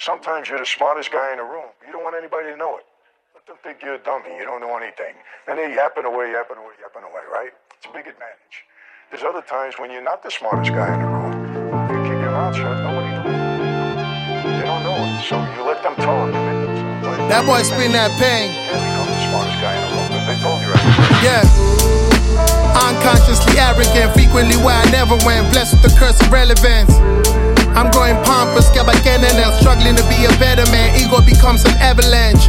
Sometimes you're the smartest guy in the room. You don't want anybody to know it. Let them think you're a dummy. You don't know anything. And they yapping away, right? It's a big advantage. There's other times when you're not the smartest guy in the room. You keep your mouth shut, nobody knows. They don't know it, so you let them talk. That boy spin that pain. You can't become the smartest guy in the room, because they told you right. Yeah. Unconsciously arrogant, frequently where I never went, blessed with the curse of relevance. I'm growing pompous, struggling to be a better man. Ego becomes an avalanche.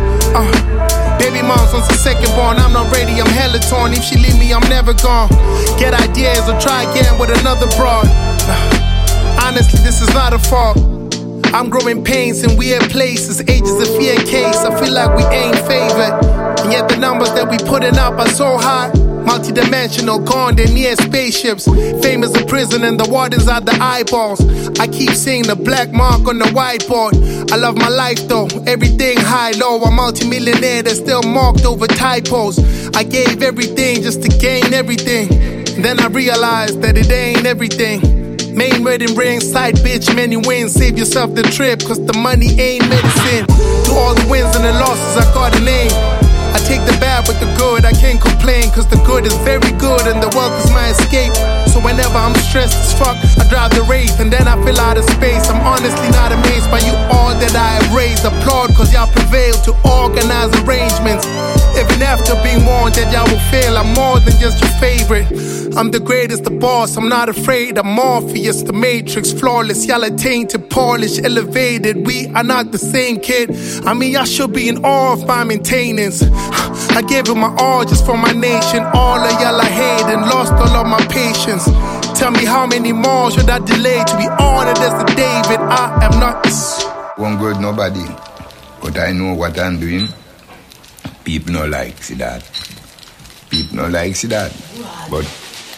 Baby mom's on the second born. I'm not ready, I'm hella torn. If she leave me, I'm never gone. Get ideas or try again with another broad. Honestly, this is not a fault. I'm growing pains in weird places, ages of fear case. I feel like we ain't favored, and yet the numbers that we putting up are so high. Multidimensional, gone, they're near spaceships. Fame is a prison and the wardens are the eyeballs. I keep seeing the black mark on the whiteboard. I love my life though, everything high, low. I'm multi-millionaire that's still marked over typos. I gave everything just to gain everything. And then I realized that it ain't everything. Main wedding ring, side bitch, many wins. Save yourself the trip, cause the money ain't medicine. To all the wins and the losses, I got a name. I take the bad with the good, I can't complain, cause the good is very good and the wealth is my escape. So whenever I'm stressed as fuck, I drive the Wraith and then I feel out of space. I'm honestly not amazed by you all that I have raised. Applaud cause y'all prevailed to organize arrangements. Even after being warned that y'all will fail, I'm more than just your favorite. I'm the greatest, the boss, I'm not afraid. I'm Morpheus, the Matrix, flawless. Y'all are tainted, polished, elevated. We are not the same kid. I mean, y'all should be in awe of my maintenance. I gave it my all just for my nation. All of y'all I hate and lost all of my patience. Tell me how many more should I delay to be honored as the David? I am not won't good nobody, but I know what I'm doing. People no like see that. People no like see that. But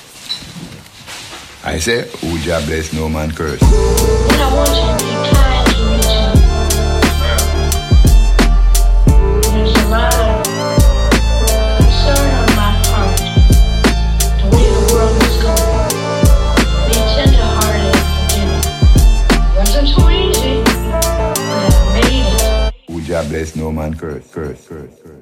I say, who Jah bless, no man curse. What I want you to be kind to me too. There's a lot of concern on my part, the way the world is going. Be tender-hearted and forgiving. Wasn't too easy, but I made it. Who Jah bless, no man curse.